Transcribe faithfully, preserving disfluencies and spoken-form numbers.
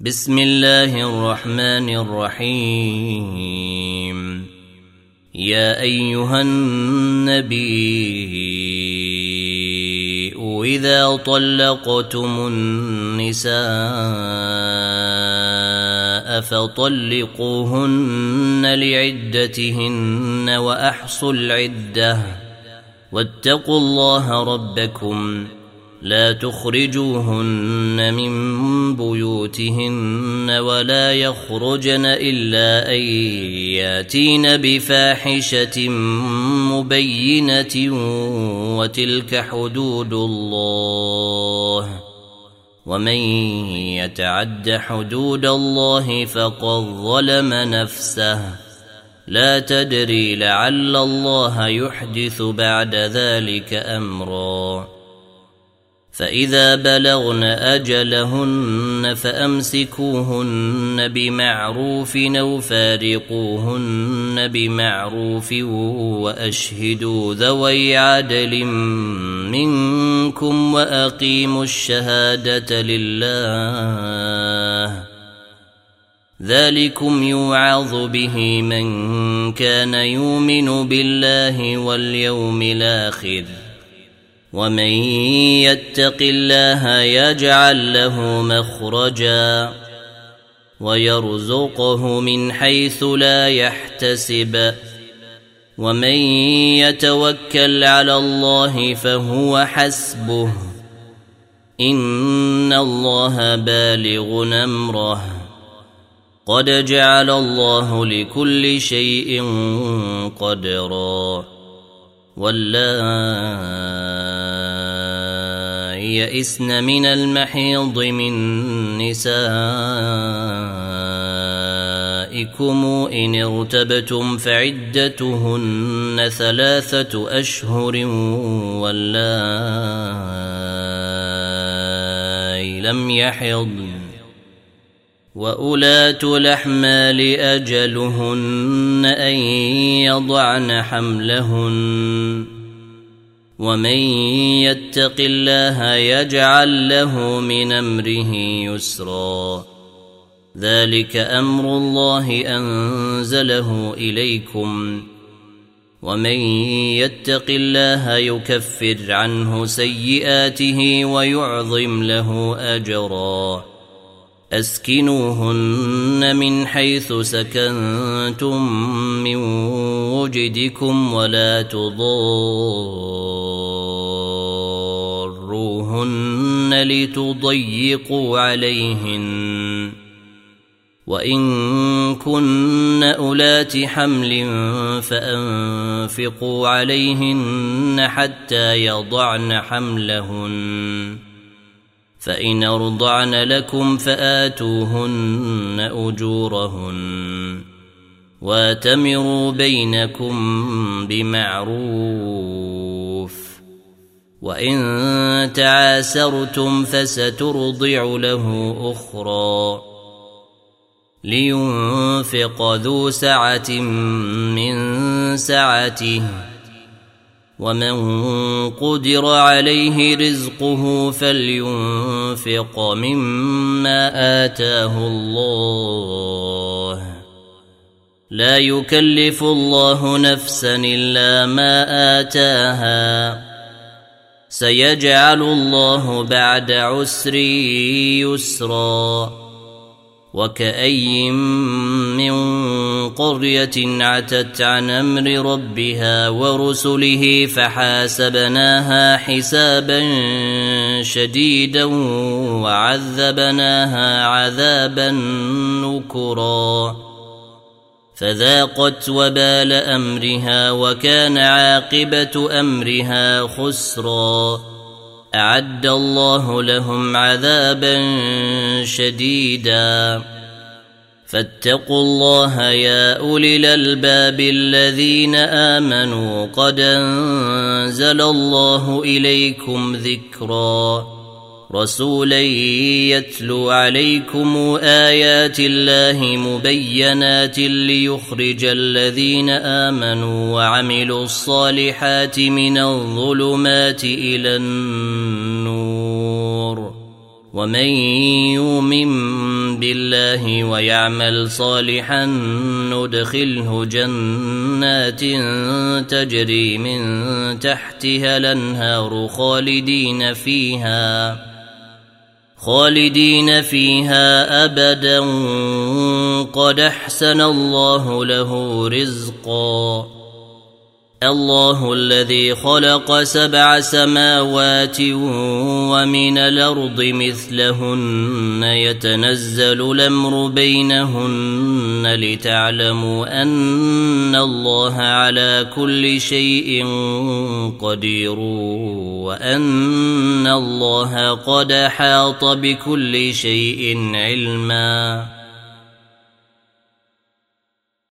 بسم الله الرحمن الرحيم. يا أيها النبي إذا طلقتم النساء فطلقوهن لعدتهن وأحصوا العدة واتقوا الله ربكم لا تخرجوهن من بيوتهن ولا يخرجن إلا أن ياتين بفاحشة مبينة وتلك حدود الله ومن يتعد حدود الله فقد ظلم نفسه لا تدري لعل الله يحدث بعد ذلك أمرا. فإذا بلغن أجلهن فأمسكوهن بمعروف أو فارقوهن بمعروف وأشهدوا ذوي عدل منكم وأقيموا الشهادة لله ذلكم يوعظ به من كان يؤمن بالله واليوم الآخر ومن يتق الله يجعل له مخرجا ويرزقه من حيث لا يحتسب ومن يتوكل على الله فهو حسبه إن الله بالغ أمره قد جعل الله لكل شيء قدرا. واللائي يئسن من المحيض من نسائكم إن ارتبتم فعدتهن ثلاثة أشهر واللائي لم يحضن وأولات الأحمال أجلهن أن يضعن حملهن ومن يتق الله يجعل له من أمره يسرا ذلك أمر الله أنزله إليكم ومن يتق الله يكفر عنه سيئاته ويعظم له أجرا. أسكنوهن من حيث سكنتم من وجدكم ولا تضاروهن لتضيقوا عليهن وإن كن أولات حمل فأنفقوا عليهن حتى يضعن حملهن فإن أرضعن لكم فآتوهن أجورهن واتمروا بينكم بمعروف وإن تعاسرتم فسترضع له أخرى لينفق ذو سعة من سعته ومن قدر عليه رزقه فلينفق مما آتاه الله لا يكلف الله نفسا إلا ما آتاها سيجعل الله بعد عسر يسرا. وكأي من قرية عتت عن أمر ربها ورسله فحاسبناها حسابا شديدا وعذبناها عذابا نكرا فذاقت وبال أمرها وكان عاقبة أمرها خسرا. أعد الله لهم عذابا شديدا فاتقوا الله يا أولي الألباب الذين آمنوا قد أنزل الله إليكم ذكرا رسولا يتلو عليكم آيات الله مبينات ليخرج الذين آمنوا وعملوا الصالحات من الظلمات إلى النور ومن يؤمن بالله الله ويعمل صالحا ندخله جنات تجري من تحتها الأنهار خالدين فيها خالدين فيها أبدا قد أحسن الله له رزقا. الله الذي خلق سبع سماوات ومن الأرض مثلهن يتنزل الأمر بينهن لتعلموا أن الله على كل شيء قدير وأن الله قد أحاط بكل شيء علما.